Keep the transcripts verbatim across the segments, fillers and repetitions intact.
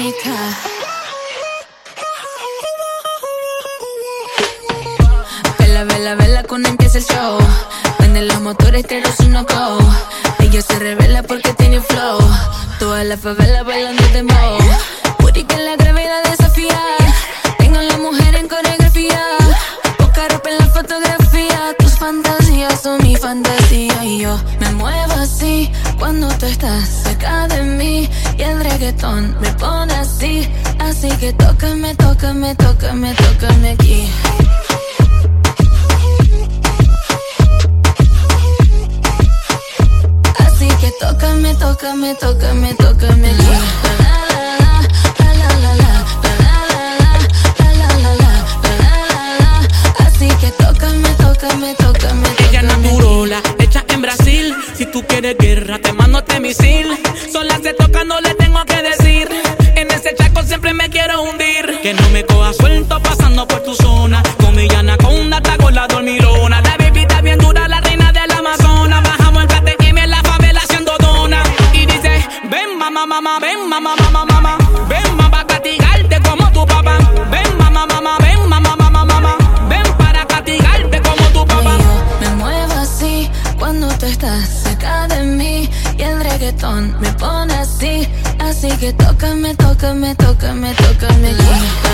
bonita. Vela, vela, vela cuando empieza el show. Prende los motores, te los uno go. Ella se revela porque tiene flow. Toda la favela bailando dembow. Puri que la gravedad desafía. Tengo a la mujer en coreografía. Poca ropa en la fotografía. Tus fantasías son mi fantasía. Y yo me muevo así cuando tú estás cerca de mí. Y el reggaetón me pone así. Así que tócame, tócame, tócame, tócame aquí. Así que tócame, tócame, tócame, tócame aquí. Así que tócame, tócame, tócame. Ella naturola, hecha en Brasil. Si tú quieres guerra, te mando este misil. Sola se toca, no le tengo que decir. En ese chaco siempre me quiero hundir. Que no me coja suelto pasando por tu zona. Con mi anaconda, te hago la dormilona. La bebida bien dura, la reina del Amazonas. Bajamos el K T M en la favela haciendo dona. Y dice, ven mamá, mamá, ven mamá, mamá, mamá. Ven mamá, para castigarte como tu papá. Ven mamá, mamá, ven mamá, mamá, mamá. Ven para castigarte como tu papá. Oye, yo me muevo así cuando tú estás cerca de mí. Y el reggaetón me pone así. Así que tócame, tócame, tócame, tócame aquí.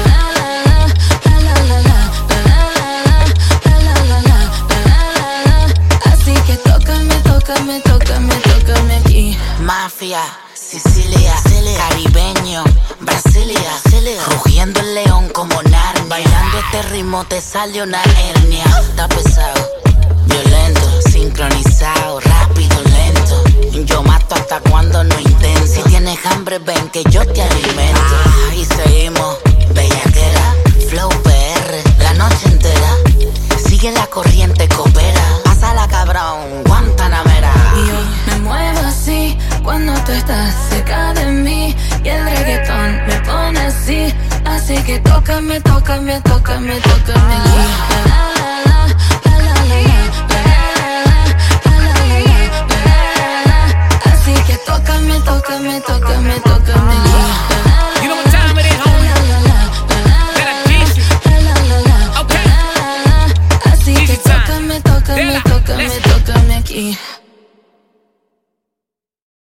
Así que tócame, tócame, tócame, tócame aquí. Mafia, Sicilia, caribeño, Brasilia, rugiendo el león como Narnia. Bailando este ritmo te sale una hernia. Está pesado, violento, sincronizado, rápido, lento. Yo mato hasta cuando no intento. Si tienes hambre ven que yo te alimento. Ah, y seguimos, bellaquera, flow P R, la noche entera. Sigue la corriente, coopera. Pásala cabrón, Guantanamera. Y yo me muevo así cuando tú estás cerca de mí. Y el reggaetón me pone así. Así que tócame, tócame, tócame, tócame aquí.